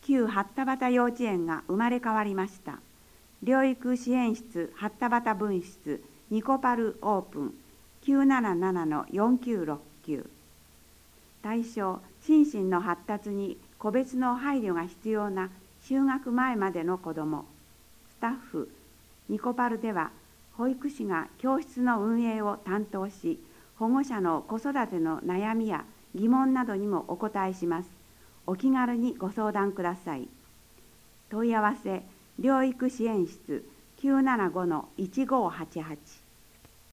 旧八田端幼稚園が生まれ変わりました。療育支援室八田端分室ニコパルオープン 977-4969。 対象、心身の発達に個別の配慮が必要な就学前までの子ども。スタッフ、ニコパルでは保育士が教室の運営を担当し、保護者の子育ての悩みや疑問などにもお答えします。お気軽にご相談ください。問い合わせ、療育支援室 975-1588